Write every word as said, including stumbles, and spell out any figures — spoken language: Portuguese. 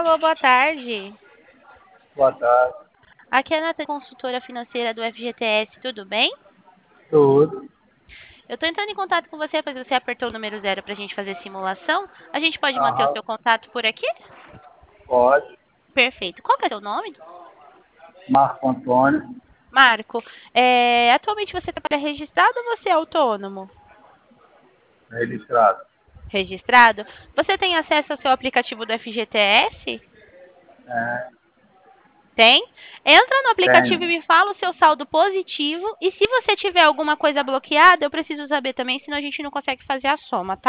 Alô, boa tarde. Boa tarde. Aqui é a Nathalie, consultora financeira do F G T S, tudo bem? Tudo. Eu estou entrando em contato com você, pois você apertou o número zero para a gente fazer simulação. A gente pode manter o Aham, seu contato por aqui? pode. Perfeito. Qual que é o seu nome? Marco Antônio, Marco. É, atualmente você trabalha registrado ou você é autônomo? registrado. Registrado. Você tem acesso ao seu aplicativo do F G T S? É, Tem? Entra no aplicativo e tenho. me fala o seu saldo positivo. E se você tiver alguma coisa bloqueada, eu preciso saber também, senão a gente não consegue fazer a soma, tá?